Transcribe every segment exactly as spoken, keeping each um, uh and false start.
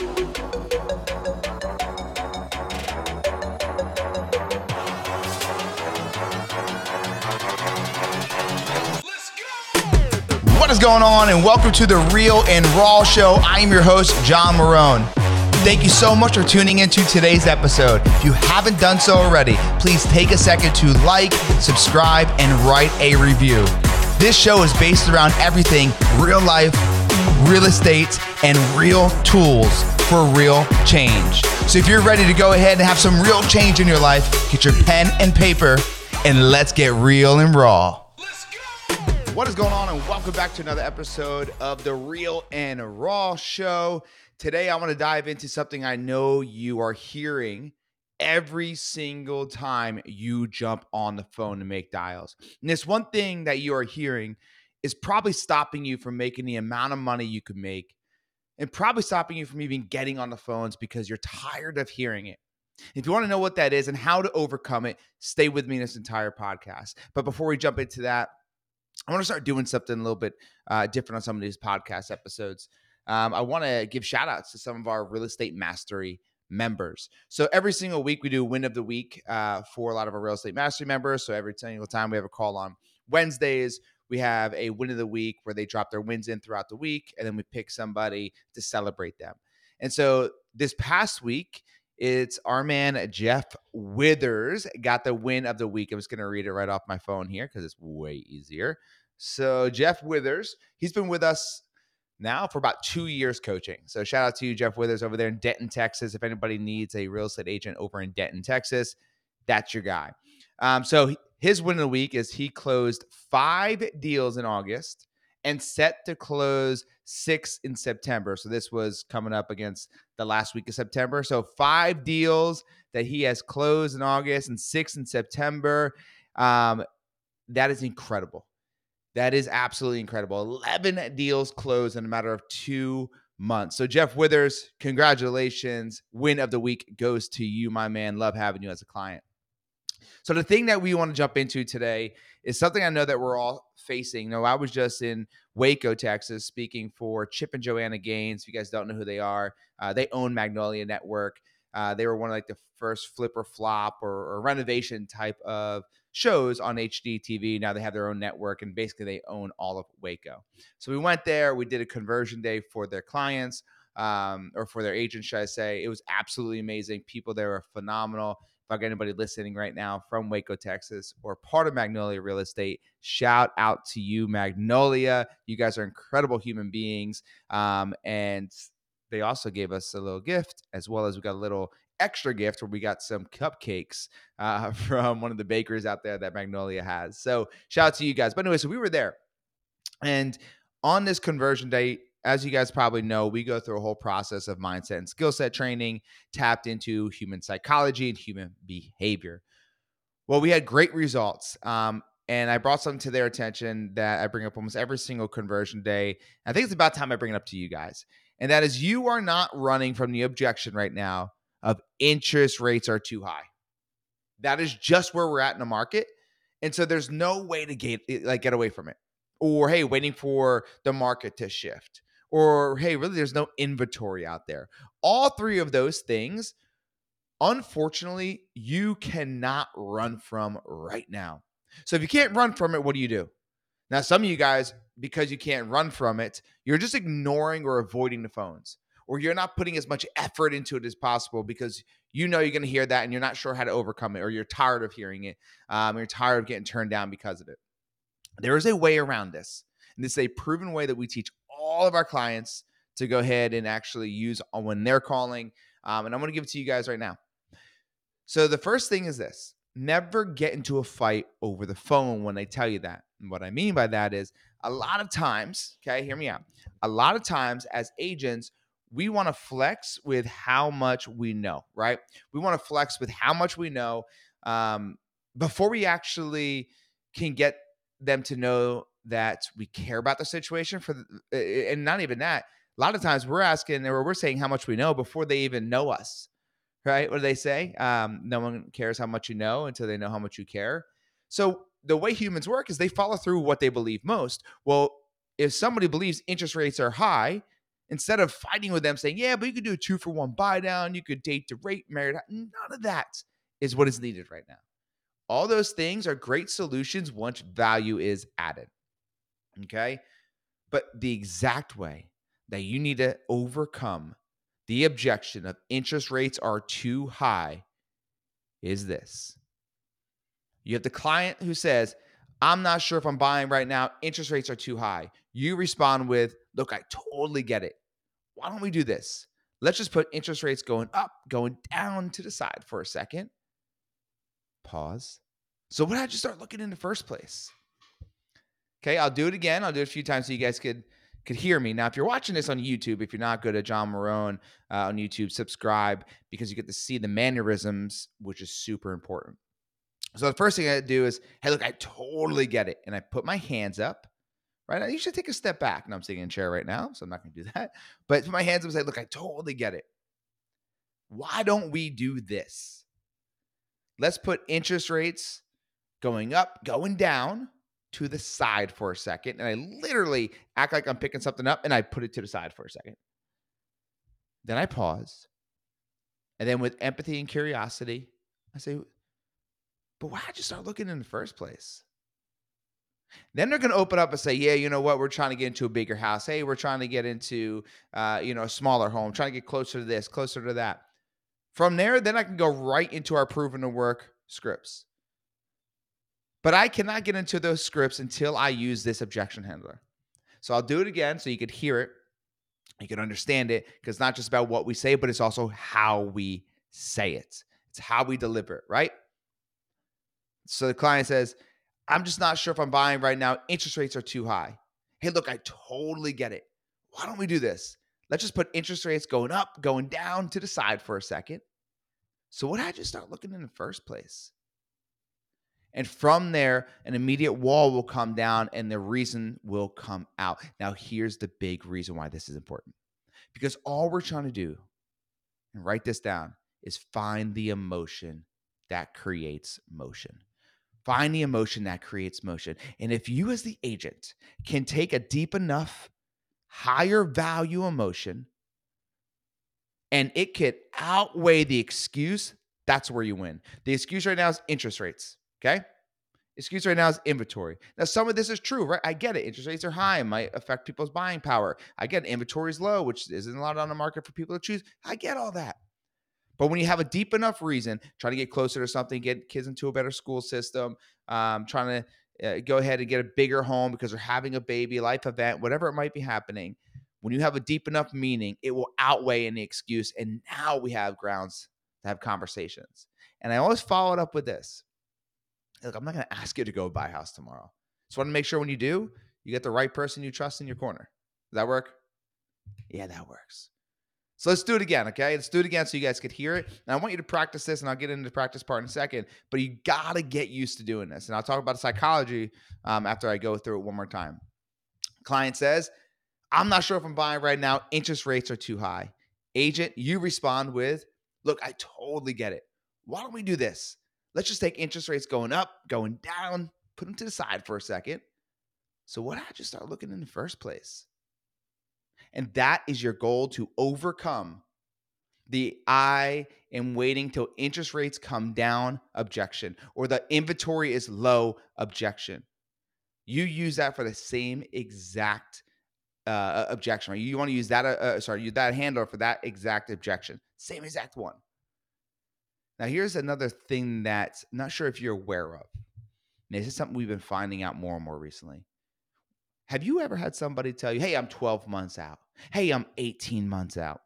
What is going on, and welcome to the Real and Raw Show. I am your host, John Marone. Thank you so much for tuning into today's episode. If you haven't done so already, please take a second to like, subscribe, and write a review. This show is based around everything real life, real estate, and real tools for real change. So if you're ready to go ahead and have some real change in your life, get your pen and paper, and let's get real and raw. What is going on, and welcome back to another episode of the Real and Raw Show. Today, I want to dive into something I know you are hearing every single time you jump on the phone to make dials. And this one thing that you are hearing is probably stopping you from making the amount of money you could make, and probably stopping you from even getting on the phones because you're tired of hearing it. If you want to know what that is and how to overcome it, stay with me in this entire podcast. But before we jump into that, I want to start doing something a little bit uh, different on some of these podcast episodes. Um, I want to give shout outs to some of our Real Estate Mastery members. So every single week we do Win of the Week uh, for a lot of our Real Estate Mastery members. So every single time we have a call on Wednesdays, we have a Win of the Week where they drop their wins in throughout the week, and then we pick somebody to celebrate them. And so this past week, it's our man, Jeff Withers, got the win of the week. I'm just going to read it right off my phone here because it's way easier. So Jeff Withers, he's been with us now for about two years coaching. So shout out to you, Jeff Withers, over there in Denton, Texas. If anybody needs a real estate agent over in Denton, Texas, that's your guy. Um, so his win of the week is he closed five deals in August and set to close six in September. So this was coming up against the last week of September. So five deals that he has closed in August and six in September. Um, that is incredible. That is absolutely incredible. eleven deals closed in a matter of two months. So Jeff Withers, congratulations. Win of the week goes to you, my man. Love having you as a client. So the thing that we want to jump into today is something I know that we're all facing. You know, I was just in Waco, Texas, speaking for Chip and Joanna Gaines. If you guys don't know who they are, uh, they own Magnolia Network. Uh, they were one of like the first flip or flop or, or renovation type of shows on H D T V. Now they have their own network, and basically they own all of Waco. So we went there. We did a conversion day for their clients, um, or for their agents, should I say. It was absolutely amazing. People there were phenomenal. If I got anybody listening right now from Waco, Texas, or part of Magnolia Real Estate, shout out to you, Magnolia. You guys are incredible human beings. Um, and they also gave us a little gift, as well as we got a little extra gift where we got some cupcakes uh, from one of the bakers out there that Magnolia has. So shout out to you guys. But anyway, so we were there. And on this conversion day, as you guys probably know, we go through a whole process of mindset and skill set training, tapped into human psychology and human behavior. Well, we had great results. Um, and I brought something to their attention that I bring up almost every single conversion day. I think it's about time I bring it up to you guys. And that is, you are not running from the objection right now of interest rates are too high. That is just where we're at in the market. And so there's no way to get like get away from it. Or, hey, waiting for the market to shift. Or, hey, really, there's no inventory out there. All three of those things, unfortunately, you cannot run from right now. So if you can't run from it, what do you do? Now, some of you guys, because you can't run from it, you're just ignoring or avoiding the phones. Or you're not putting as much effort into it as possible because you know you're going to hear that and you're not sure how to overcome it, or you're tired of hearing it. Um, you're tired of getting turned down because of it. There is a way around this. And this is a proven way that we teach all of our clients to go ahead and actually use when they're calling. Um, and I'm going to give it to you guys right now. So the first thing is this: never get into a fight over the phone when they tell you that. And what I mean by that is, a lot of times, okay, hear me out. A lot of times as agents, we want to flex with how much we know, right? We want to flex with how much we know um, before we actually can get them to know that we care about the situation. For the, and not even that. A lot of times we're asking, or we're saying how much we know before they even know us, right? What do they say? Um, no one cares how much you know until they know how much you care. So the way humans work is they follow through what they believe most. Well, if somebody believes interest rates are high, Instead of fighting with them saying, yeah, but you could do a two for one buy down, you could date to rate, married. None of that is what is needed right now. All those things are great solutions once value is added. Okay. But the exact way that you need to overcome the objection of interest rates are too high is this. You have the client who says, I'm not sure if I'm buying right now. Interest rates are too high. You respond with, look, I totally get it. Why don't we do this? Let's just put interest rates going up, going down to the side for a second. Pause. So what did you start looking in the first place? Okay, I'll do it again. I'll do it a few times so you guys could could hear me. Now, if you're watching this on YouTube, if you're not, go to John Marone uh, on YouTube, subscribe, because you get to see the mannerisms, which is super important. So the first thing I do is, hey, look, I totally get it. And I put my hands up, right? I usually take a step back. Now I'm sitting in a chair right now, so I'm not going to do that. But put my hands up and say, look, I totally get it. Why don't we do this? Let's put interest rates going up, going down to the side for a second. And I literally act like I'm picking something up and I put it to the side for a second. Then I pause. And then with empathy and curiosity, I say, but why did you start looking in the first place? Then they're going to open up and say, yeah, you know what? We're trying to get into a bigger house. Hey, we're trying to get into, uh, you know, a smaller home, trying to get closer to this, closer to that. From there, then I can go right into our proven to work scripts. But I cannot get into those scripts until I use this objection handler. So I'll do it again so you could hear it. You can understand it, because it's not just about what we say, but it's also how we say it. It's how we deliver it, right? So the client says, I'm just not sure if I'm buying right now. Interest rates are too high. Hey, look, I totally get it. Why don't we do this? Let's just put interest rates going up, going down to the side for a second. So what did I just start looking in the first place? And from there, an immediate wall will come down and the reason will come out. Now, here's the big reason why this is important. Because all we're trying to do, and write this down, is find the emotion that creates motion. Find the emotion that creates motion. And if you as the agent can take a deep enough, higher value emotion and it could outweigh the excuse, that's where you win. The excuse right now is interest rates. Okay. Excuse right now is inventory. Now, some of this is true, right? I get it. Interest rates are high. It might affect people's buying power. I get it. Inventory is low, which isn't a lot on the market for people to choose. I get all that. But when you have a deep enough reason, trying to get closer to something, get kids into a better school system, um, trying to uh, go ahead and get a bigger home because they're having a baby, life event, whatever it might be happening, when you have a deep enough meaning, it will outweigh any excuse. And now we have grounds to have conversations. And I always follow it up with this. Look, I'm not going to ask you to go buy a house tomorrow. Just want to make sure when you do, you get the right person you trust in your corner. Does that work? Yeah, that works. So let's do it again, okay? Let's do it again so you guys could hear it. And I want you to practice this, and I'll get into the practice part in a second. But you got to get used to doing this. And I'll talk about psychology um, after I go through it one more time. Client says, I'm not sure if I'm buying right now. Interest rates are too high. Agent, you respond with, look, I totally get it. Why don't we do this? Let's just take interest rates going up, going down, put them to the side for a second. So what did I just start looking in the first place? And that is your goal, to overcome the I am waiting till interest rates come down objection, or the inventory is low objection. You use that for the same exact uh, objection, right? You want to use that, uh, sorry, use that handler for that exact objection. Same exact one. Now, here's another thing that I'm not sure if you're aware of. And this is something we've been finding out more and more recently. Have you ever had somebody tell you, hey, I'm twelve months out. Hey, I'm eighteen months out.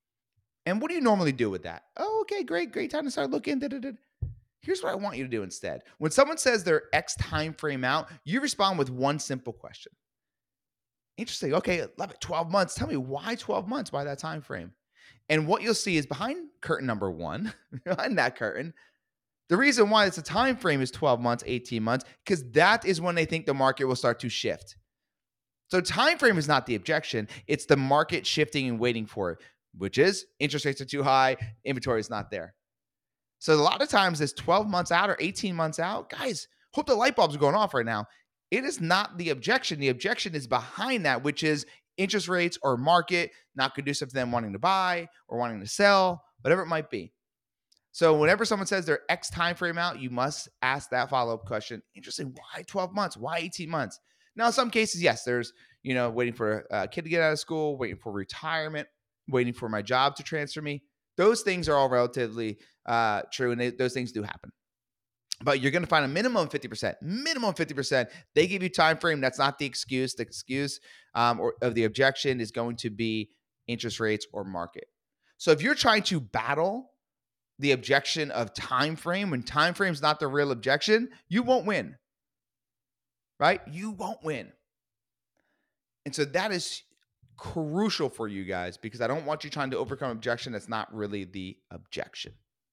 And what do you normally do with that? Oh, okay, great, great time to start looking. Da, da, da. Here's what I want you to do instead. When someone says they're X time frame out, you respond with one simple question. Interesting. Okay, love it. twelve months. Tell me why twelve months? Why that time frame? And what you'll see is behind curtain number one, behind that curtain, the reason why it's a time frame is twelve months, eighteen months, because that is when they think the market will start to shift. So time frame is not the objection. It's the market shifting and waiting for it, which is interest rates are too high, inventory is not there. So a lot of times this twelve months out or eighteen months out, guys, hope the light bulbs are going off right now. It is not the objection. The objection is behind that, which is interest rates or market, not conducive to them wanting to buy or wanting to sell, whatever it might be. So whenever someone says their X time frame out, you must ask that follow-up question. Interesting. Why twelve months? Why eighteen months? Now, in some cases, yes, there's, you know, waiting for a kid to get out of school, waiting for retirement, waiting for my job to transfer me. Those things are all relatively uh, true, and they, those things do happen. But you're going to find a minimum fifty percent, minimum fifty percent. They give you time frame. That's not the excuse. The excuse um, or of the objection is going to be interest rates or market. So if you're trying to battle the objection of time frame when time frame is not the real objection, you won't win, right? You won't win. And so that is crucial for you guys, because I don't want you trying to overcome objection that's not really the objection.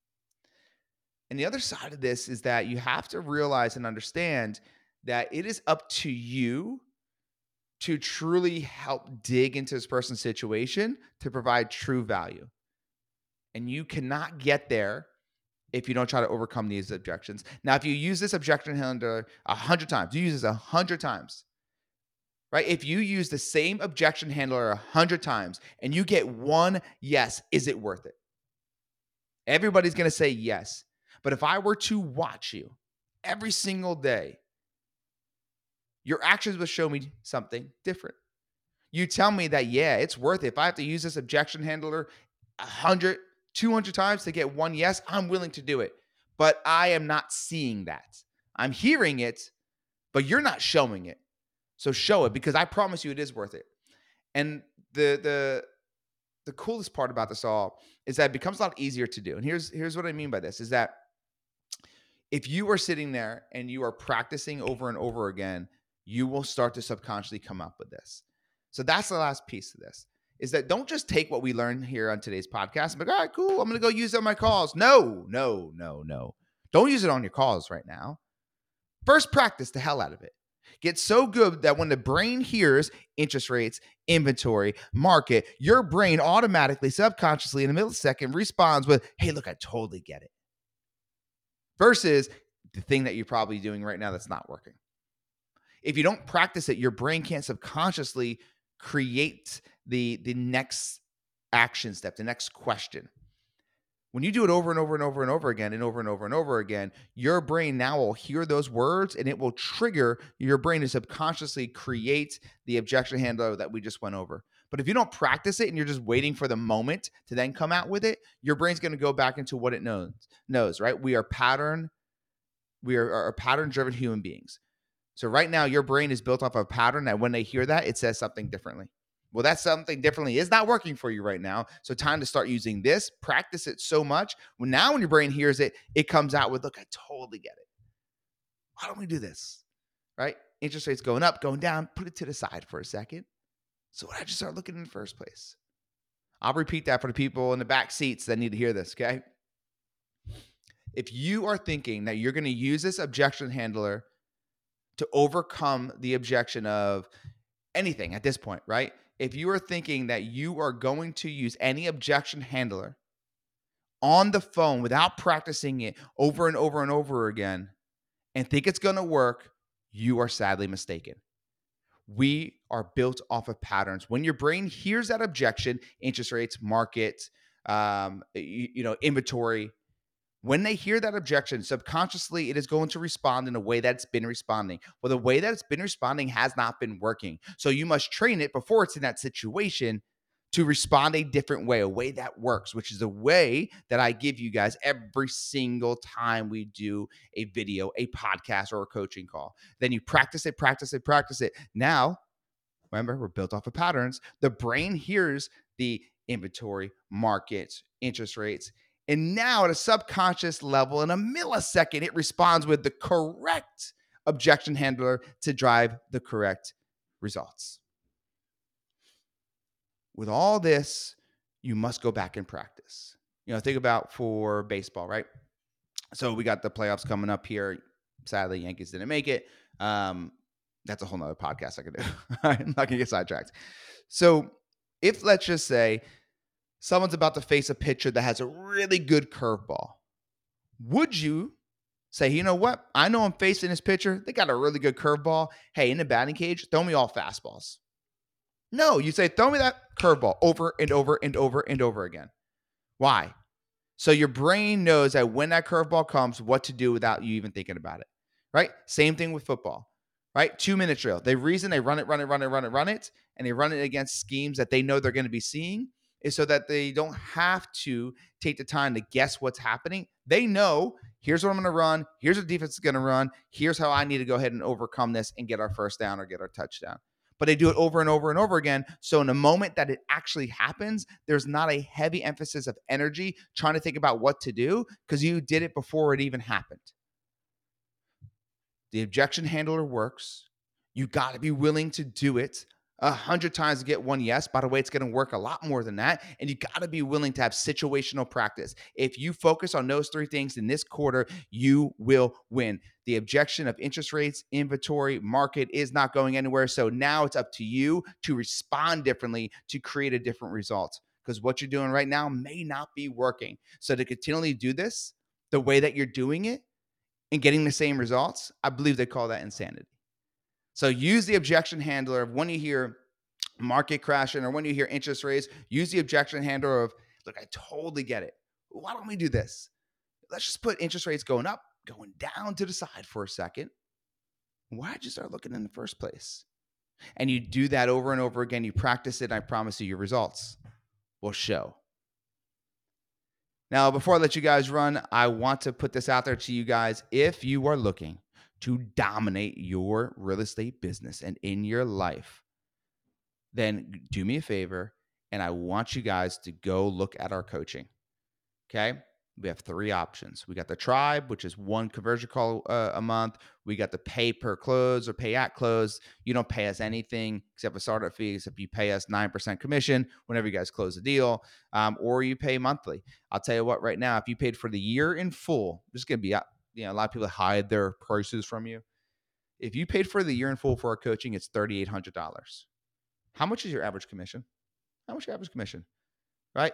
And the other side of this is that you have to realize and understand that it is up to you to truly help dig into this person's situation to provide true value. And you cannot get there if you don't try to overcome these objections. Now, if you use this objection handler a hundred times, you use this a hundred times, right? If you use the same objection handler a hundred times and you get one yes, is it worth it? Everybody's going to say yes. But if I were to watch you every single day, your actions will show me something different. You tell me that, yeah, it's worth it. If I have to use this objection handler a hundred, two hundred times to get one yes, I'm willing to do it. But I am not seeing that. I'm hearing it, but you're not showing it. So show it, because I promise you it is worth it. And the the the coolest part about this all is that it becomes a lot easier to do. And here's here's what I mean by this, is that if you are sitting there and you are practicing over and over again, you will start to subconsciously come up with this. So that's the last piece of this, is that don't just take what we learned here on today's podcast and be like, all right, cool, I'm going to go use it on my calls. No, no, no, no. Don't use it on your calls right now. First, practice the hell out of it. Get so good that when the brain hears interest rates, inventory, market, your brain automatically, subconsciously, in a millisecond responds with, hey, look, I totally get it. Versus the thing that you're probably doing right now that's not working. If you don't practice it, your brain can't subconsciously create the, the next action step, the next question. When you do it over and over and over and over again and over and over and over again, your brain now will hear those words and it will trigger your brain to subconsciously create the objection handler that we just went over. But if you don't practice it and you're just waiting for the moment to then come out with it, your brain's going to go back into what it knows, knows, right? We are pattern, we are, are pattern-driven human beings. So right now, your brain is built off of a pattern that when they hear that, it says something differently. Well, that something differently is not working for you right now. So time to start using this, practice it so much. When now when your brain hears it, it comes out with, look, I totally get it. Why don't we do this, right? Interest rates going up, going down, put it to the side for a second. So why don't I just start looking in the first place? I'll repeat that for the people in the back seats that need to hear this, okay? If you are thinking that you're going to use this objection handler to overcome the objection of anything at this point, right? If you are thinking that you are going to use any objection handler on the phone without practicing it over and over and over again and think it's going to work, you are sadly mistaken. We are built off of patterns. When your brain hears that objection, interest rates, market, um, you, you know, inventory, when they hear that objection, subconsciously, it is going to respond in a way that's been responding. Well, the way that it's been responding has not been working. So you must train it before it's in that situation to respond a different way, a way that works, which is a way that I give you guys every single time we do a video, a podcast, or a coaching call. Then you practice it, practice it, practice it. Now, remember, we're built off of patterns. The brain hears the inventory, markets, interest rates, and now at a subconscious level, in a millisecond, it responds with the correct objection handler to drive the correct results. With all this, you must go back and practice. You know, think about for baseball, right? So we got the playoffs coming up here. Sadly, Yankees didn't make it. Um, that's a whole nother podcast I could do. I'm not going to get sidetracked. So if, let's just say, someone's about to face a pitcher that has a really good curveball, would you say, you know what? I know I'm facing this pitcher. They got a really good curveball. Hey, in the batting cage, throw me all fastballs. No, you say, throw me that curveball over and over and over and over again. Why? So your brain knows that when that curveball comes, what to do without you even thinking about it, right? Same thing with football, right? Two minute drill. The reason they run it, run it, run it, run it, run it, and they run it against schemes that they know they're going to be seeing is so that they don't have to take the time to guess what's happening. They know, here's what I'm going to run. Here's what defense is going to run. Here's how I need to go ahead and overcome this and get our first down or get our touchdown. But they do it over and over and over again. So in the moment that it actually happens, there's not a heavy emphasis of energy trying to think about what to do because you did it before it even happened. The objection handler works. You got to be willing to do it a hundred times to get one yes. By the way, it's going to work a lot more than that. And you got to be willing to have situational practice. If you focus on those three things in this quarter, you will win. The objection of interest rates, inventory, market is not going anywhere. So now it's up to you to respond differently to create a different result, because what you're doing right now may not be working. So to continually do this the way that you're doing it and getting the same results, I believe they call that insanity. So use the objection handler of when you hear market crashing or when you hear interest rates, use the objection handler of, look, I totally get it. Why don't we do this? Let's just put interest rates going up, going down to the side for a second. Why did you start looking in the first place? And you do that over and over again. You practice it, and I promise you your results will show. Now, before I let you guys run, I want to put this out there to you guys. If you are looking to dominate your real estate business and in your life, then do me a favor, and I want you guys to go look at our coaching, okay? We have three options. We got the Tribe, which is one conversion call uh, a month. We got the pay per close or pay at close. You don't pay us anything except a startup fee, except you pay us nine percent commission whenever you guys close the deal, um, or you pay monthly. I'll tell you what, right now, if you paid for the year in full, this is going to be, you know, a lot of people hide their prices from you. If you paid for the year in full for our coaching, it's three thousand eight hundred dollars. How much is your average commission? How much is your average commission, right?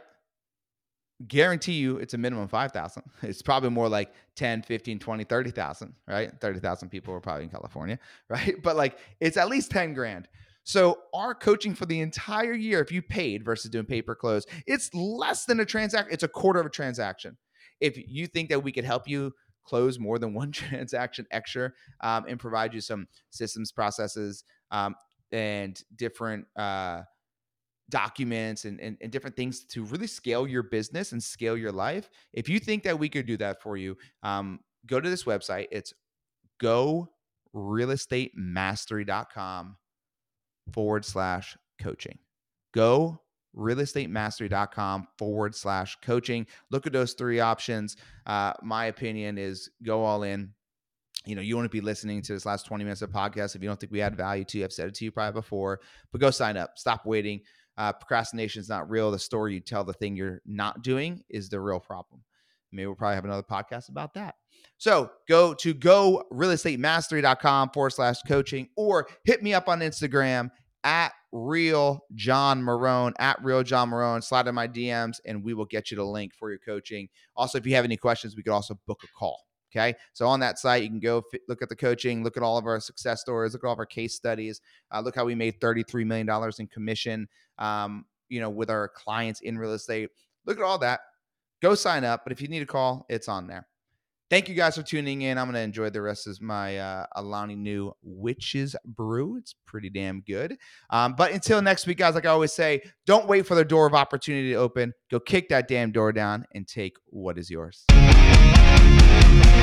Guarantee you it's a minimum five thousand. It's probably more like ten, fifteen, twenty, thirty thousand, right? thirty thousand people are probably in California, right? But like it's at least ten grand. So our coaching for the entire year, if you paid versus doing pay per close, it's less than a transaction. It's a quarter of a transaction. If you think that we could help you close more than one transaction extra um, and provide you some systems, processes, um, and different uh, documents and, and, and different things to really scale your business and scale your life. If you think that we could do that for you, um, go to this website. It's go real estate mastery dot com forward slash coaching. Go real estate mastery dot com forward slash coaching. Look at those three options. Uh, my opinion is go all in. You know, you want to be listening to this last twenty minutes of podcast. If you don't think we add value to you, I've said it to you probably before, but go sign up. Stop waiting. Uh, procrastination is not real. The story you tell, the thing you're not doing, is the real problem. Maybe we'll probably have another podcast about that. So go to go real estate mastery dot com forward slash coaching, or hit me up on Instagram at real John Marone, at real John Marone. Slide in my D Ms and we will get you the link for your coaching. Also, if you have any questions, we could also book a call. Okay. So on that site, you can go f- look at the coaching, look at all of our success stories, look at all of our case studies, uh, look how we made thirty-three million dollars in commission, um, you know, with our clients in real estate. Look at all that. Go sign up. But if you need a call, it's on there. Thank you guys for tuning in. I'm going to enjoy the rest of my uh, Alani Nu Witches Brew. It's pretty damn good. Um, but until next week, guys, like I always say, don't wait for the door of opportunity to open. Go kick that damn door down and take what is yours.